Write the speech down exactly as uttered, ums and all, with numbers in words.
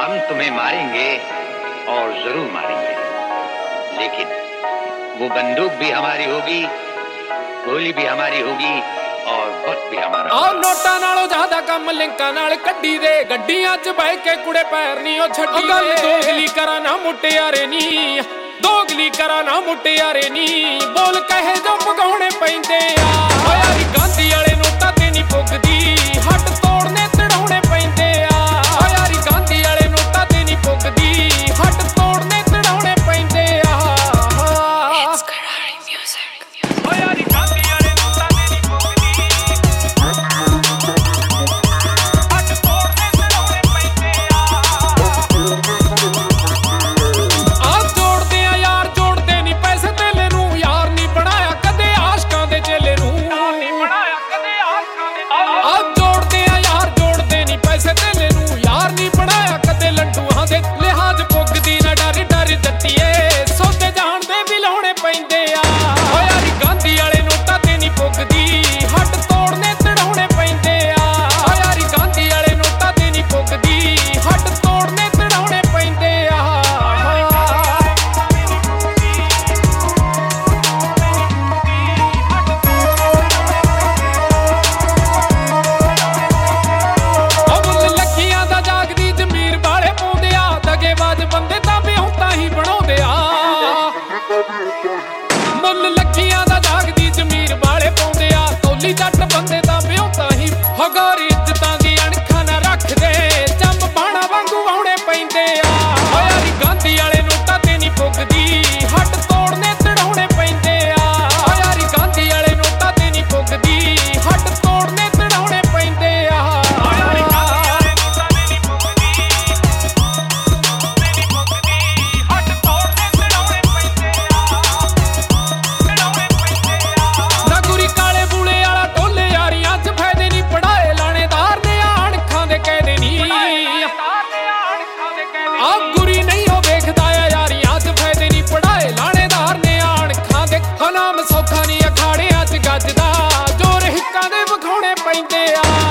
हम तुम्हें मारेंगे और जरूर मारेंगे, लेकिन वो बंदूक भी हमारी होगी, गोली भी हमारी होगी और वक्त भी हमारा। आ नोटा नालों ज्यादा कम लिंका नाल कड्डी दे, गड्डियां च बह के कुड़े पैर नहीं ओ छड्डी दे। दोगली करा ना मुटियारे नी, दोगली करा ना मुटियारे नी, बोल कहे जो पगाउणे पैंदे आ। ओ यारी गांधी वाले नोटा ते नहीं पुगदी, हट तोड़ने तड़ाउणे पैंदे आ। ओ यारी गांधी वाले नोटा ते नहीं पुगदी, हट तोड़ने तड़ाउणे पैंदे आ। ओ यारी गांधी वाले नोटा ते नहीं पुगदी, हट तोड़ने तड़ाउणे पैंदे आ। आ जोड़दे आ यार जोड़दे नहीं पैसे तेले नूं, यार नहीं बनाया कदे आशकां दे चेले नूं। आ जोड़दे आ यार जोड़दे नहीं पैसे तेले नूं, यार नहीं बनाया कदे लड्डूआं दे। लिहाज पुगदी ना डर डर जੱਟੀਏ, सौदे जान दे भी लाउणे पैंदे आ। ओ यारी गांधी वाले नोटां ते नहीं पुगदी, हट तोड़ने तड़ाउणे पैंदे आ। ओ यारी गांधी वाले नोटां ते नहीं पुगदी, हट तोड़ने तड़ाउणे पैंदे आ। ओ ਮੁੱਲ ਲੱਖੀਆਂ ਦਾ ਜਾਗਦੀ ਜ਼ਮੀਰ ਵਾਲੇ ਪਾਉਂਦੇ ਆ, ਦਗੇਬਾਜ਼ ਬੰਦੇ ਤਾਂ ਵਿਆਹੁਤਾ ਹੀ ਬਣਾਉਂਦੇ ਆ। ਮੁੱਲ ਲੱਖੀਆਂ ਦਾ ਜਾਗਦੀ ਜ਼ਮੀਰ ਵਾਲੇ ਪਾਉਂਦੇ ਆ, ਤੋਲੀ ਜੱਟ ਬੰਦੇ ਤਾਂ ਵਿਆਹੁਤਾ ਹੀ। ਹਗਾਰੀ ਇੱਜ਼ਤਾਂ ਦੀ ਅਣਖਾਂ ਨਾ ਰੱਖਦੇ, ਚੰਬ ਬਾਣਾ ਵਾਂਗੂ ਵਾਹੁਣੇ ਪੈਂਦੇ ਆ। ਓ ਯਾਰੀ ਗਾਂਧੀ ਵਾਲੇ ਨੋਟਾਂ ਤੇ ਨਹੀਂ ਪੁੱਗਦੀ, ਹੱਟ ਤੋੜਨੇ ਤੜਾਉਣੇ ਪੈਂਦੇ ਆ। ਓ ਯਾਰੀ ਗਾਂਧੀ ਵਾਲੇ ਨੋਟਾਂ ਤੇ ਨਹੀਂ ਪੁੱਗਦੀ, ਹੱਟ ਤੋੜਨੇ ਤੜਾਉਣੇ ਪੈਂਦੇ ਆ। ਓ ਯਾਰੀ ਗਾਂਧੀ ਵਾਲੇ ਨੋਟਾਂ ਤੇ ਨਹੀਂ ਪੁੱਗਦੀ, ਨਹੀਂ ਪੁੱਗਦੀ, ਹੱਟ ਤੋੜਨੇ ਤੜਾਉਣੇ ਪੈਂਦੇ ਆ। ਤੜਾਉਣੇ ਪੈਂਦੇ ਆ। ਨਾ ਗੁਰੀ ਕਾਲੇ ਬੂਲੇ ਵਾਲਾ ਟੋਲੇ ਯਾਰੀਆਂ 'ਚ ਫਾਇਦੇ ਨਹੀਂ, ਪੜਾਏ ਲਾਣੇਦਾਰ ਨੇ ਅਣਖਾਂ ਦੇ ਕਹਿਦੇ ਨਹੀਂ। ਆ ਗੁਰੀ ਨਹੀਂ ਉਹ ਵੇਖਦਾ ਆ ਯਾਰੀਆਂ 'ਚ ਫਾਇਦੇ ਨਹੀਂ, ਪੜਾਏ ਲਾਣੇਦਾਰ ਨੇ ਅਣਖਾਂ ਦੇ। ਹਨਾਮ ਸੌਖਾ ਨਹੀਂ ਅਖਾੜਿਆਂ 'ਚ ਗੱਜਦਾ, ਜੋਰ ਹਿੱਕਾਂ ਦੇ ਵਿਖਾਉਣੇ ਪੈਂਦੇ ਆ।